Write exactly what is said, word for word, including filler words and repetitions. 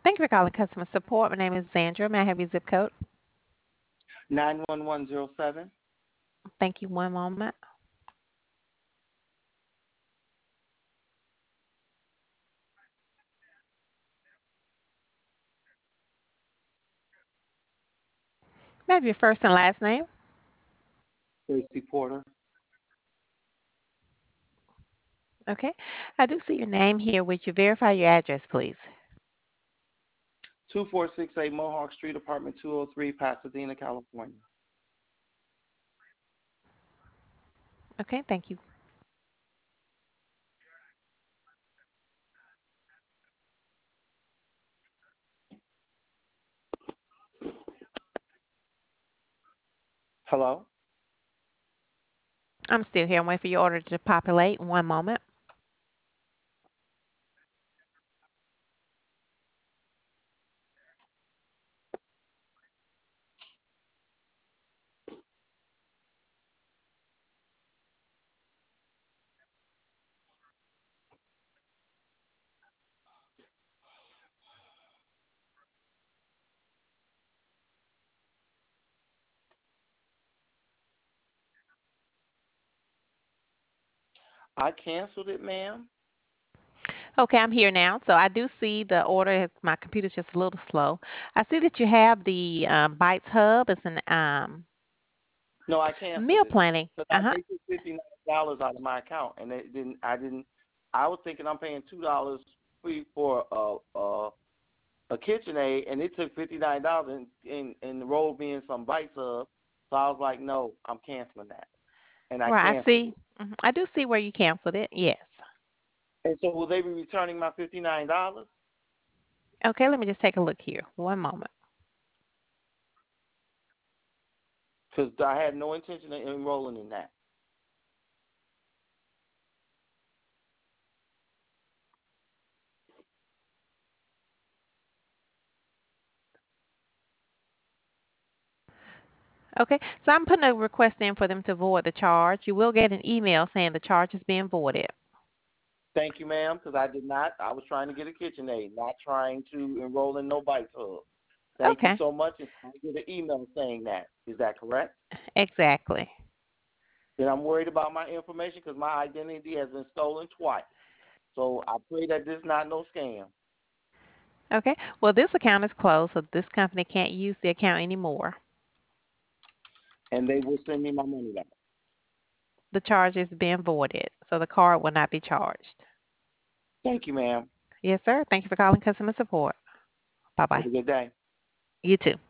Thank you for calling customer support. My name is Sandra. May I have your zip code? nine one one zero seven. Thank you. One moment. May I have your first and last name? Tracy Porter. Okay. I do see your name here. Would you verify your address, please? two four six eight Mohawk Street, apartment two oh three, Pasadena, California. Okay. Thank you. Hello? I'm still here. I'm waiting for your order to populate. One moment. I canceled it, ma'am. Okay, I'm here now. So I do see the order. My computer's just a little slow. I see that you have the um, Bites Hub. It's an um, No, I canceled meal it. planning. Because Uh I huh. they took fifty nine dollars out of my account, and they didn't. I didn't. I was thinking I'm paying two dollars free for a a, a KitchenAid, and it took fifty nine dollars and, and and enrolled me in some Bites Hub. So I was like, no, I'm canceling that, and I Right. I canceled see. it. Mhm. I do see where you canceled it. Yes. And so will they be returning my fifty nine dollars? Okay. Let me just take a look here. One moment. Because I had no intention of enrolling in that. Okay. So I'm putting a request in for them to void the charge. You will get an email saying the charge is being voided. Thank you, ma'am, because I did not. I was trying to get a KitchenAid, not trying to enroll in no Bites Hub. Thank you Okay. so much. And I get an email saying that. Is that correct? Exactly. Then I'm worried about my information because my identity has been stolen twice. So I pray that this is not no scam. Okay. Well, this account is closed, so this company can't use the account anymore. And they will send me my money back. The charge is being voided, so the card will not be charged. Thank you, ma'am. Yes, sir. Thank you for calling customer support. Bye Have bye. a good day. You too.